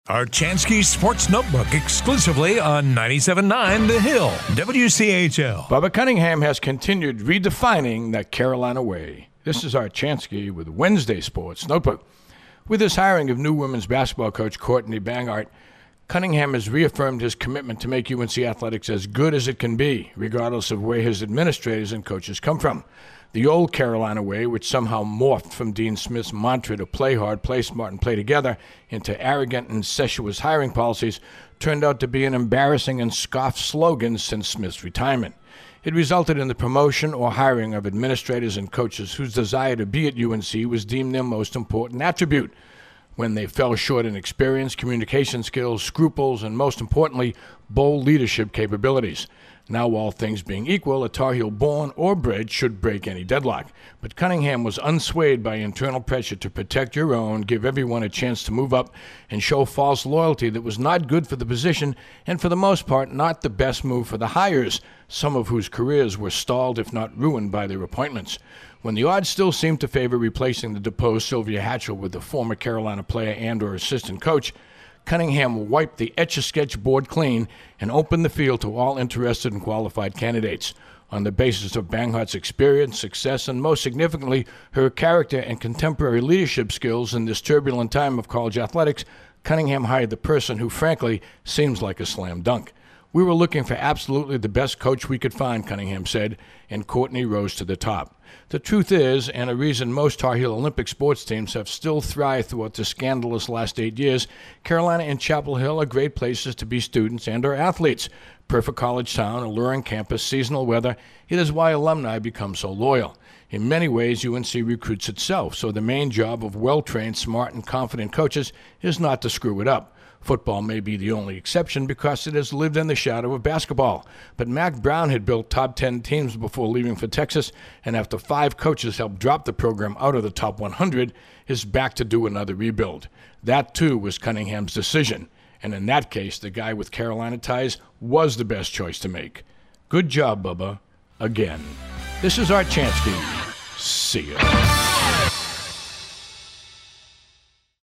Archansky Sports Notebook exclusively on 97.9 The Hill, WCHL. Bubba Cunningham has continued redefining that Carolina way. This is Archansky with Wednesday Sports Notebook. With his hiring of new women's basketball coach Courtney Banghart, Cunningham has reaffirmed his commitment to make UNC athletics as good as it can be, regardless of where his administrators and coaches come from. The old Carolina way, which somehow morphed from Dean Smith's mantra to play hard, play smart, and play together into arrogant and incestuous hiring policies, turned out to be an embarrassing and scoffed slogan since Smith's retirement. It resulted in the promotion or hiring of administrators and coaches whose desire to be at UNC was deemed their most important attribute. When they fell short in experience, communication skills, scruples, and most importantly, bold leadership capabilities. Now, all things being equal, a Tar Heel born or bred should break any deadlock. But Cunningham was unswayed by internal pressure to protect your own, give everyone a chance to move up, and show false loyalty that was not good for the position and, for the most part, not the best move for the hires, some of whose careers were stalled if not ruined by their appointments. When the odds still seemed to favor replacing the deposed Sylvia Hatchell with the former Carolina player and or assistant coach, Cunningham wiped the Etch-a-Sketch board clean and opened the field to all interested and qualified candidates. On the basis of Banghart's experience, success, and most significantly, her character and contemporary leadership skills in this turbulent time of college athletics, Cunningham hired the person who, frankly, seems like a slam dunk. We were looking for absolutely the best coach we could find, Cunningham said, and Courtney rose to the top. The truth is, and a reason most Tar Heel Olympic sports teams have still thrived throughout the scandalous last 8 years, Carolina and Chapel Hill are great places to be students and or athletes. Perfect college town, alluring campus, seasonal weather. It is why alumni become so loyal. In many ways, UNC recruits itself, so the main job of well-trained, smart, and confident coaches is not to screw it up. Football may be the only exception because it has lived in the shadow of basketball. But Mack Brown had built top 10 teams before leaving for Texas, and after 5 coaches helped drop the program out of the top 100, is back to do another rebuild. That, too, was Cunningham's decision. And in that case, the guy with Carolina ties was the best choice to make. Good job, Bubba. Again. This is Archansky. See ya.